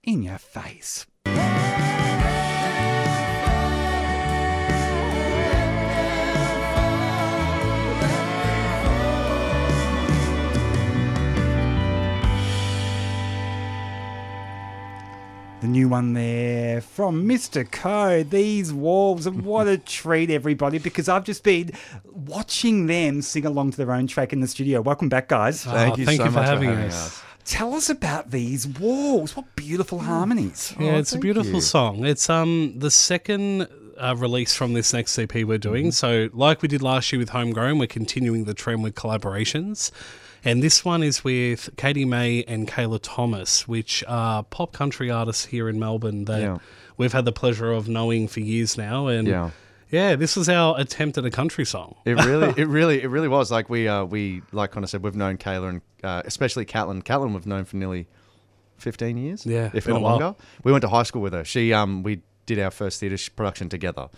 in your face. The new one there from Mr. Code, These Walls, and what a treat, everybody, because I've just been watching them sing along to their own track in the studio. Welcome back, guys. Thank you so much for having us. Tell us about These Walls. What beautiful harmonies. Yeah, it's a beautiful song. It's the second release from this next EP we're doing. So like we did last year with Homegrown, we're continuing the trend with collaborations. And this one is with Katie May and Kayla Thomas, which are pop country artists here in Melbourne that we've had the pleasure of knowing for years now. And yeah, this was our attempt at a country song. It really was. Like we like kind of said, we've known Kayla and especially Caitlin. Caitlin we've known for nearly 15 years, if not longer. We went to high school with her. She we did our first theatre production together,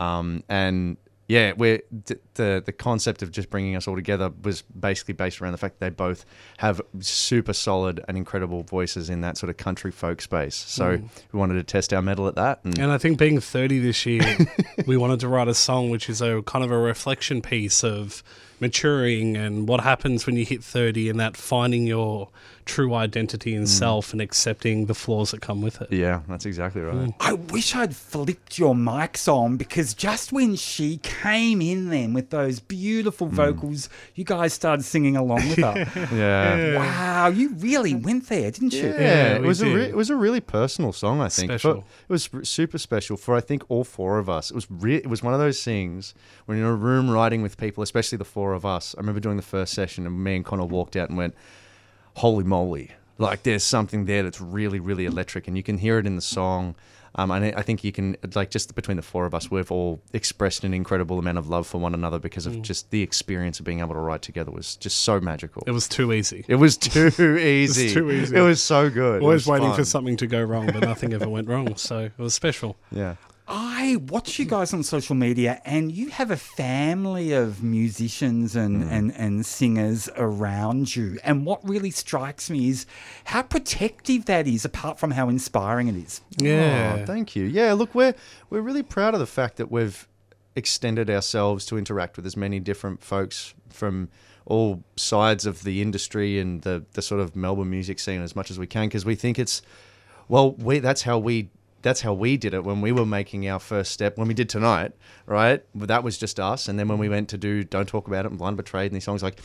and. Yeah, the concept of just bringing us all together was basically based around the fact that they both have super solid and incredible voices in that sort of country folk space. So we wanted to test our mettle at that. And I think being 30 this year, we wanted to write a song which is a kind of a reflection piece of maturing and what happens when you hit 30 and that finding your true identity in self and accepting the flaws that come with it. Yeah, that's exactly right. I wish I'd flicked your mics on, because just when she came in then with those beautiful vocals, you guys started singing along with her. Wow, you really went there, didn't you? Yeah, it was a really personal song, I think. Special. It was super special for, I think, all four of us. It was one of those things when you're in a room writing with people, especially the four of us. I remember doing the first session and me and Connor walked out and went, holy moly, like there's something there that's really, really electric, and you can hear it in the song. And I think you can, like, just between the four of us, we've all expressed an incredible amount of love for one another because of just the experience of being able to write together was just so magical. It was too easy. It was too easy. It was too easy. It was so good. Always waiting for something to go wrong, but nothing ever went wrong. So it was special. Yeah. I watch you guys on social media, and you have a family of musicians and singers around you. And what really strikes me is how protective that is, apart from how inspiring it is. Yeah. Oh, thank you. Yeah, look, we're really proud of the fact that we've extended ourselves to interact with as many different folks from all sides of the industry and the sort of Melbourne music scene as much as we can, because we think it's, that's how we did it when we were making our first step, when we did Tonight, right? That was just us. And then when we went to do Don't Talk About It and Blind Betrayed and these songs, like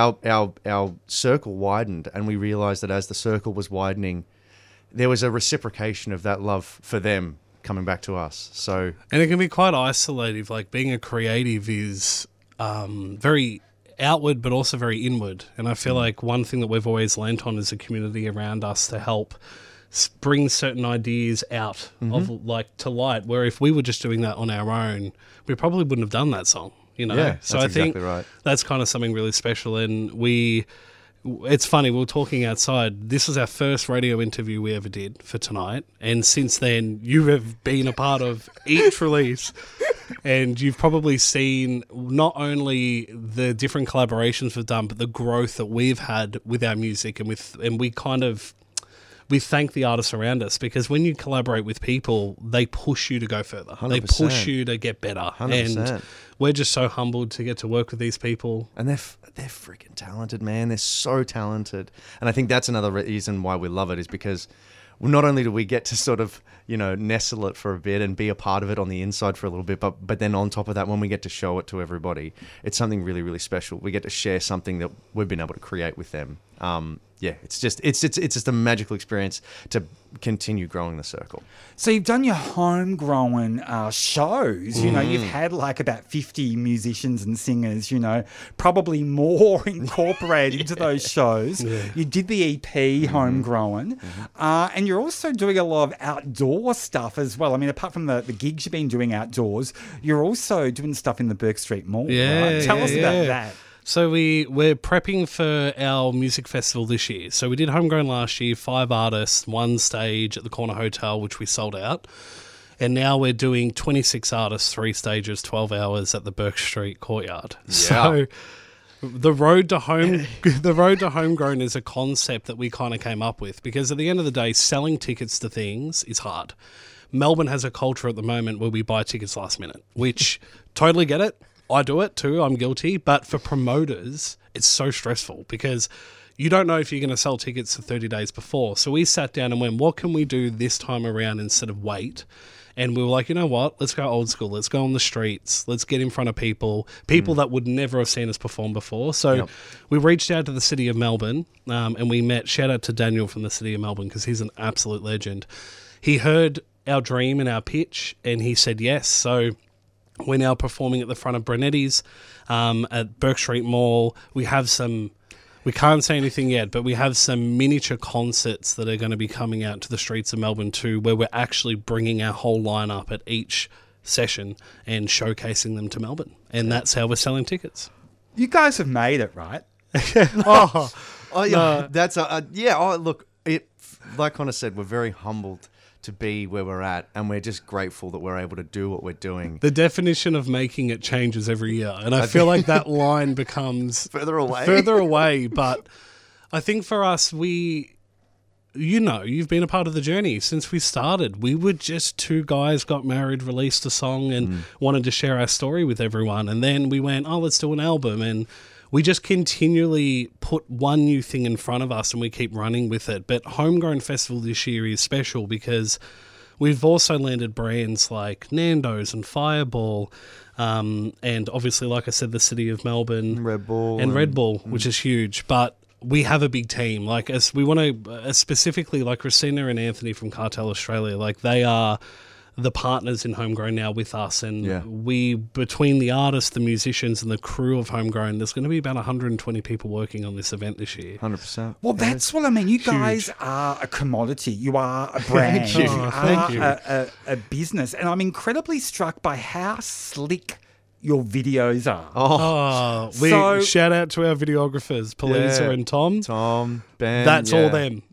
our circle widened, and we realized that as the circle was widening, there was a reciprocation of that love for them coming back to us. So, and it can be quite isolative. Like being a creative is very outward, but also very inward. And I feel like one thing that we've always lent on is a community around us to help bring certain ideas out of like to light, where if we were just doing that on our own, we probably wouldn't have done that song, you know? Yeah, so that's I think exactly right. That's kind of something really special. And it's funny, we were talking outside, this was our first radio interview we ever did for Tonight, and since then you have been a part of each release, and you've probably seen not only the different collaborations we've done, but the growth that we've had with our music, and we thank the artists around us, because when you collaborate with people, they push you to go further. 100%. They push you to get better. 100%. And we're just so humbled to get to work with these people. And they're freaking talented, man. They're so talented. And I think that's another reason why we love it, is because not only do we get to sort of, nestle it for a bit and be a part of it on the inside for a little bit, but then on top of that, when we get to show it to everybody, it's something really, really special. We get to share something that we've been able to create with them. It's just a magical experience to continue growing the circle. So you've done your homegrown shows. You've had like about 50 musicians and singers, probably more incorporated into those shows. Yeah. You did the EP Homegrown, and you're also doing a lot of outdoor stuff as well. I mean, apart from the gigs you've been doing outdoors, you're also doing stuff in the Burke Street Mall. Right? Tell us about that. So we're prepping for our music festival this year. So we did Homegrown last year, 5 artists, 1 stage at the Corner Hotel, which we sold out. And now we're doing 26 artists, 3 stages, 12 hours at the Burke Street Courtyard. Yeah. So The road to homegrown is a concept that we kind of came up with because at the end of the day, selling tickets to things is hard. Melbourne has a culture at the moment where we buy tickets last minute, which totally get it. I do it too. I'm guilty. But for promoters, it's so stressful because you don't know if you're going to sell tickets for 30 days before. So we sat down and went, what can we do this time around instead of wait? And we were like, you know what? Let's go old school. Let's go on the streets. Let's get in front of people that would never have seen us perform before. So we reached out to the City of Melbourne and we met. Shout out to Daniel from the City of Melbourne because he's an absolute legend. He heard our dream and our pitch and he said yes. So we're now performing at the front of Brunetti's at Burke Street Mall. We have some... We can't say anything yet, but we have some miniature concerts that are going to be coming out to the streets of Melbourne too, where we're actually bringing our whole lineup at each session and showcasing them to Melbourne. And that's how we're selling tickets. You guys have made it, right? Look, like Connor said, we're very humbled to be where we're at, and we're just grateful that we're able to do what we're doing. The definition of making it changes every year, and I feel like that line becomes further away. But I think for us, you've been a part of the journey since we started. We were just two guys, got married, released a song, and wanted to share our story with everyone. And then we went, let's do an album, and we just continually put one new thing in front of us and we keep running with it. But Homegrown Festival this year is special because we've also landed brands like Nando's and Fireball, and obviously, like I said, the City of Melbourne, Red Bull, which is huge. But we have a big team. Like, as we want to specifically, like Racina and Anthony from Cartel Australia, like they are the partners in Homegrown now with us, and we, between the artists, the musicians and the crew of Homegrown, there's going to be about 120 people working on this event this year. 100%. Well, that's what I mean. You guys are a commodity. You are a brand. Thank you. A business. And I'm incredibly struck by how slick your videos are. Shout out to our videographers, Polisa and Tom, Ben. That's all them.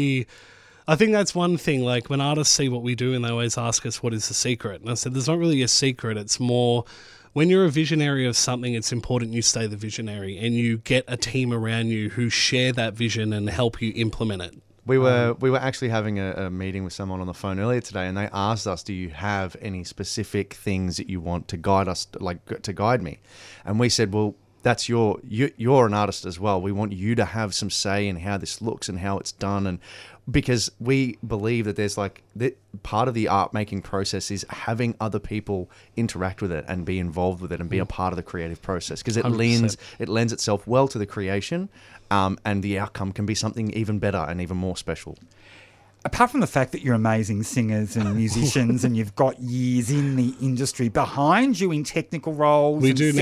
I think that's one thing, like when artists see what we do and they always ask us, what is the secret? And I said, there's not really a secret. It's more, when you're a visionary of something, it's important you stay the visionary and you get a team around you who share that vision and help you implement it. We were actually having a meeting with someone on the phone earlier today, and they asked us, do you have any specific things that you want to guide us, like to guide me? And we said, well, that's you're an artist as well. We want you to have some say in how this looks and how it's done, and because we believe that there's part of the art making process is having other people interact with it and be involved with it and be a part of the creative process, because it lends itself well to the creation, and the outcome can be something even better and even more special. Apart from the fact that you're amazing singers and musicians and you've got years in the industry behind you in technical roles,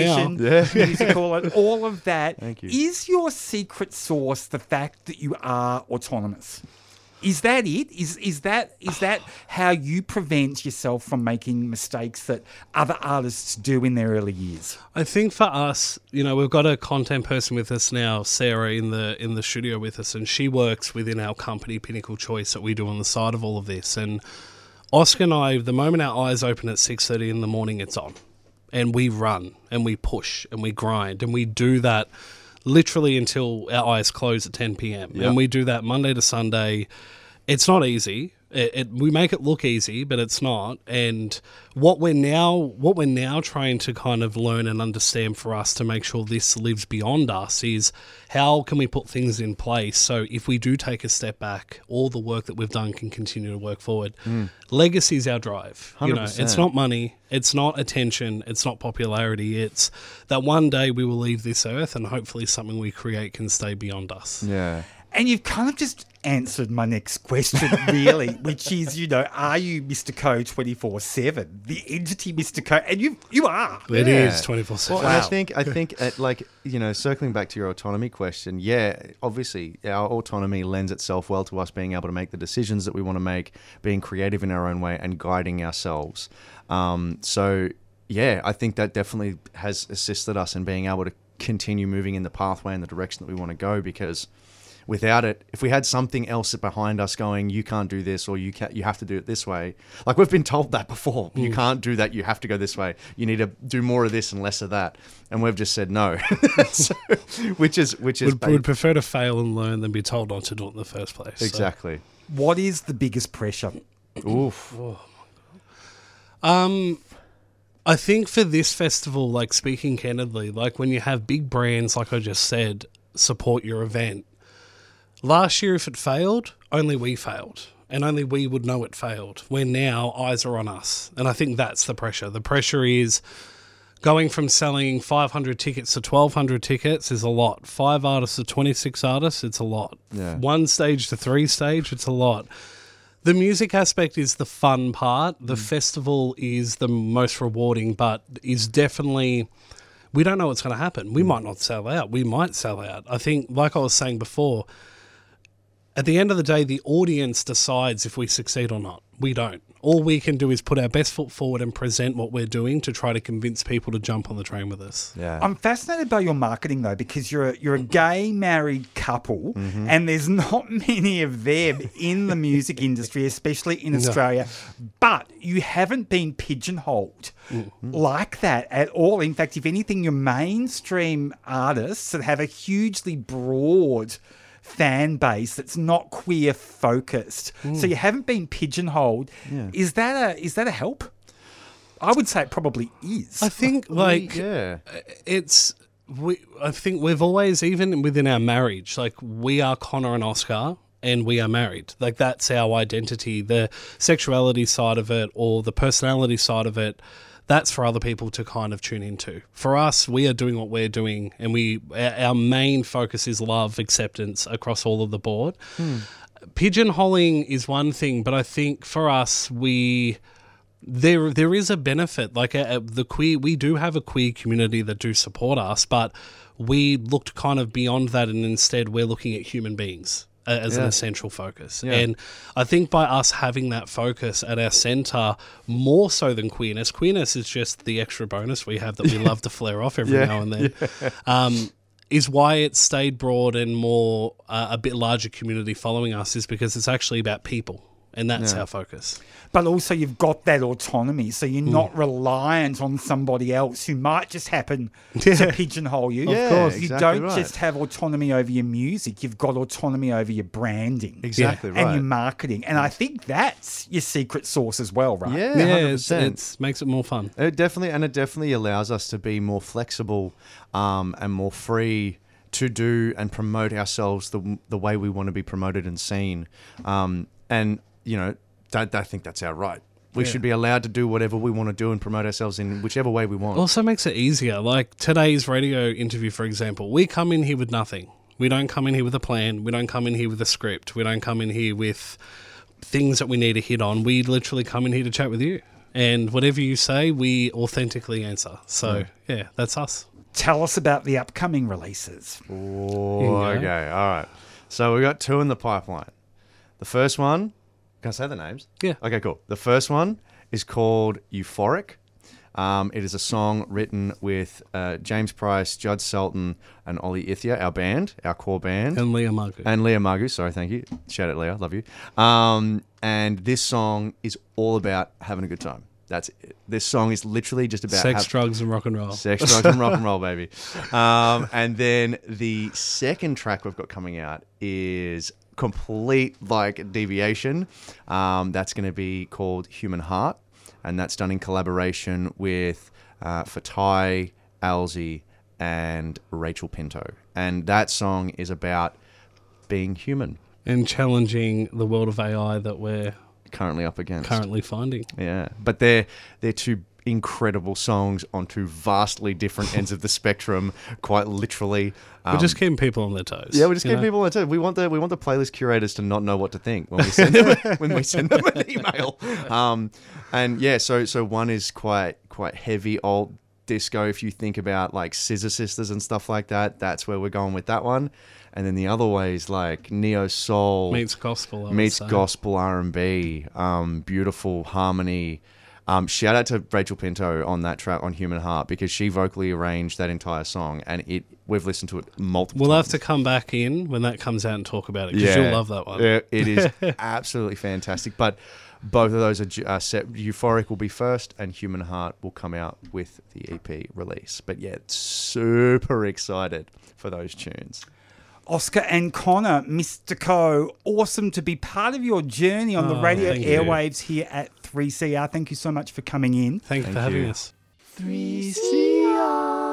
musical and all of that, Thank you. Is your secret sauce the fact that you are autonomous? Is that it? Is that how you prevent yourself from making mistakes that other artists do in their early years? I think for us, we've got a content person with us now, Sarah, in the studio with us, and she works within our company, Pinnacle Choice, that we do on the side of all of this. And Oscar and I, the moment our eyes open at 6:30 in the morning, it's on. And we run, and we push, and we grind, and we do that literally until our eyes close at 10 p.m. Yep. And we do that Monday to Sunday. It's not easy. We make it look easy, but it's not. And what we're now trying to kind of learn and understand for us to make sure this lives beyond us is how can we put things in place so if we do take a step back, all the work that we've done can continue to work forward. Legacy is our drive. 100%. It's not money, it's not attention, it's not popularity. It's that one day we will leave this earth and hopefully something we create can stay beyond us. Yeah. And you've kind of just answered my next question, really, which is, are you Mr. Co 24/7? The entity Mr. Co, and you are. It is 24/7. Well, Wow. I think, circling back to your autonomy question, obviously our autonomy lends itself well to us being able to make the decisions that we want to make, being creative in our own way, and guiding ourselves. I think that definitely has assisted us in being able to continue moving in the pathway and the direction that we want to go, because without it, if we had something else behind us going, you can't do this, or you have to do it this way. Like, we've been told that before. You can't do that. You have to go this way. You need to do more of this and less of that. And we've just said no. So, which is would prefer to fail and learn than be told not to do it in the first place. So. Exactly. What is the biggest pressure? Oof. I think for this festival, like, speaking candidly, like, when you have big brands, like I just said, support your event. Last year, if it failed, only we failed. And only we would know it failed. Where now, eyes are on us. And I think that's the pressure. The pressure is going from selling 500 tickets to 1,200 tickets is a lot. 5 artists to 26 artists, it's a lot. Yeah. 1 stage to 3 stage, it's a lot. The music aspect is the fun part. The festival is the most rewarding, but is definitely... We don't know what's going to happen. We might not sell out. We might sell out. I think, like I was saying before, at the end of the day, the audience decides if we succeed or not. We don't. All we can do is put our best foot forward and present what we're doing to try to convince people to jump on the train with us. Yeah. I'm fascinated by your marketing, though, because you're a gay married couple, and there's not many of them in the music industry, especially in Australia. But you haven't been pigeonholed like that at all. In fact, if anything, you're mainstream artists that have a hugely broad fan base that's not queer focused. So you haven't been pigeonholed. Yeah. Is that a help? I would say it probably is. I think, like, Yeah. I think we've always, even within our marriage, like, we are Connor and Oscar and we are married. Like, that's our identity. The sexuality side of it or the personality side of it, that's for other people to kind of tune into. For us, we are doing what we're doing, and our main focus is love, acceptance across all of the board. Pigeonholing is one thing, but I think for us, there is a benefit. Like, we do have a queer community that do support us, but we looked kind of beyond that, and instead we're looking at human beings as an essential focus. Yeah. And I think by us having that focus at our centre, more so than queerness is just the extra bonus we have that we love to flare off every now and then, is why it's stayed broad and more a bit larger community following us, is because it's actually about people. And that's our focus. But also you've got that autonomy, so you're not reliant on somebody else who might just happen to pigeonhole you. Yeah, Of course, you exactly don't right. just have autonomy over your music, you've got autonomy over your branding. Exactly And right. your marketing. And I think that's your secret sauce as well, right? Yeah, Yeah, 100%. it makes it more fun. It definitely allows us to be more flexible and more free to do and promote ourselves the way we want to be promoted and seen. And, you know, I think that's our right. We should be allowed to do whatever we want to do and promote ourselves in whichever way we want. Also makes it easier. Like today's radio interview, for example, we come in here with nothing. We don't come in here with a plan. We don't come in here with a script. We don't come in here with things that we need to hit on. We literally come in here to chat with you. And whatever you say, we authentically answer. So, yeah, that's us. Tell us about the upcoming releases. Oh, okay, all right. So we got 2 in the pipeline. The first one, can I say the names? Yeah. Okay, cool. The first one is called Euphoric. It is a song written with James Price, Judd Selton, and Ollie Ithia, our band, our core band. And Leah Margu. And Leah Margu, sorry, thank you. Shout out, Leah, love you. And this song is all about having a good time. That's it. This song is literally just about Sex, drugs, and rock and roll. Sex, drugs, and rock and roll, baby. And then the second track we've got coming out is complete like deviation. That's going to be called Human Heart, and that's done in collaboration with Fatai, Alzi, and Rachel Pinto. And that song is about being human. And challenging the world of AI that we're Currently up against. currently finding. Yeah, but they're 2 incredible songs on 2 vastly different ends of the spectrum, quite literally. We're just keeping people on their toes. Yeah, we're just you keeping know? people on their toes. We want the playlist curators to not know what to think when we send them an email. And yeah, so one is quite heavy old disco. If you think about like Scissor Sisters and stuff like that, that's where we're going with that one. And then the other way is like neo soul Meets gospel. I would meets say. gospel R&B, beautiful harmony, Shout out to Rachel Pinto on that track on Human Heart, because she vocally arranged that entire song, and we've listened to it multiple We'll times. have to come back in when that comes out and talk about it, because you'll love that one. Yeah, it is absolutely fantastic. But both of those are set. Euphoric will be first, and Human Heart will come out with the EP release. But yeah, super excited for those tunes. Oscar and Connor, Mr. Co, awesome to be part of your journey on the radio thank you. airwaves here at 3CR. Thank you so much for coming in. Thank you for Thank having you. us. 3CR.